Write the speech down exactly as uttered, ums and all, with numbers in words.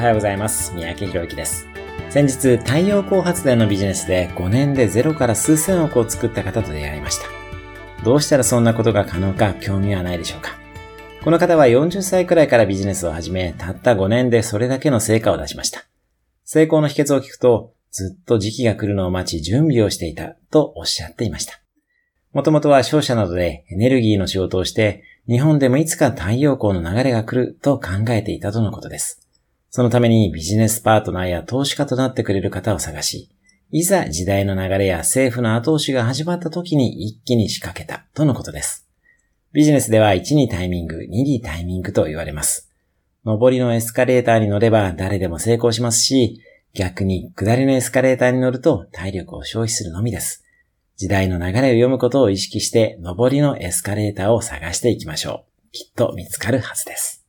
はようございます。三宅宏之です。先日、太陽光発電のビジネスでごねんでゼロから数千億を作った方と出会いました。どうしたらそんなことが可能か興味はないでしょうか。この方はよんじゅっさいくらいからビジネスを始め、たったごねんでそれだけの成果を出しました。成功の秘訣を聞くと、ずっと時期が来るのを待ち準備をしていたとおっしゃっていました。もともとは商社などでエネルギーの仕事をして、日本でもいつか太陽光の流れが来ると考えていたとのことです。そのためにビジネスパートナーや投資家となってくれる方を探し、いざ時代の流れや政府の後押しが始まった時に一気に仕掛けたとのことです。ビジネスではいちにタイミング、ににタイミングと言われます。上りのエスカレーターに乗れば誰でも成功しますし、逆に下りのエスカレーターに乗ると体力を消費するのみです。時代の流れを読むことを意識して上りのエスカレーターを探していきましょう。きっと見つかるはずです。